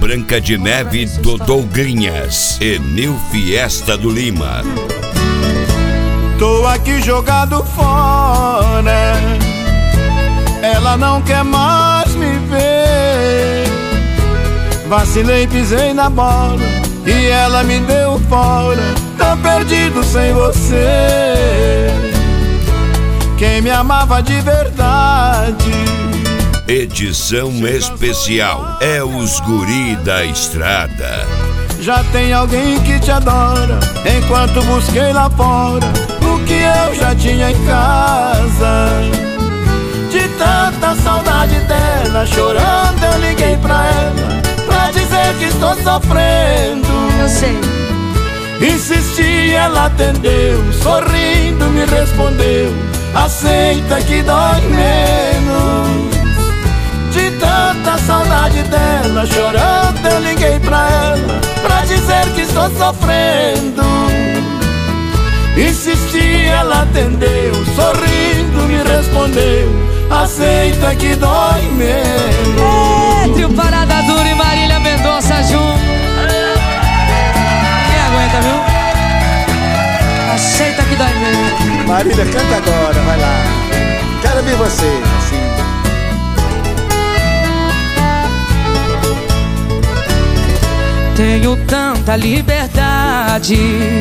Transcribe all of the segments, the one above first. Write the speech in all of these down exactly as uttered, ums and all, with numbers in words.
Branca de Neve do Douglinhas e Nil Fiesta do Lima. Tô aqui jogado fora, ela não quer mais me ver. Vacilei, pisei na bola e ela me deu fora. Tá perdido sem você, quem me amava de verdade. Edição especial é os Guri da Estrada. Já tem alguém que te adora, enquanto busquei lá fora o que eu já tinha em casa. De tanta saudade dela, chorando eu liguei pra ela, pra dizer que estou sofrendo. Eu sei. Insisti, ela atendeu, sorrindo me respondeu: aceita que dói menos. De tanta saudade dela, chorando eu liguei pra ela, pra dizer que estou sofrendo. Insisti, ela atendeu, sorrindo me respondeu: aceita que dói menos. É, trio Parada Dura e Marília Mendonça junto. Quem aguenta, viu? Aceita que dói menos. Marília, canta agora, vai lá. Quero ver você, assim. Tenho tanta liberdade,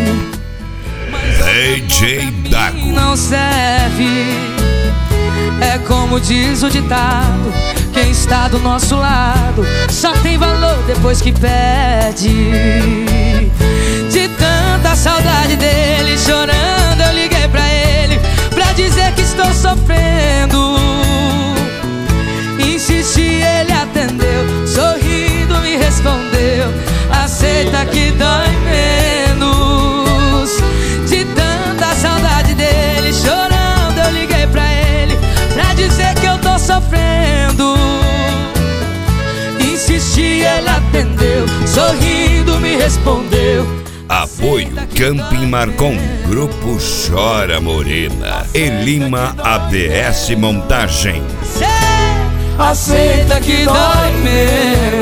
D J Dago não serve. É como diz o ditado: quem está do nosso lado só tem valor depois que perde. De tanta saudade dele, chorando eu liguei pra ele, pra dizer que estou sofrendo. Insisti, ele atendeu, sorrindo me respondeu: aceita que dói menos. De tanta saudade dele, chorando eu liguei pra ele, pra dizer que eu tô sofrendo. Insisti, ele atendeu, sorrindo me respondeu: Apoio Camping Marcon, Grupo Chora Morena e Lima A D S Montagem. aceita que dói menos.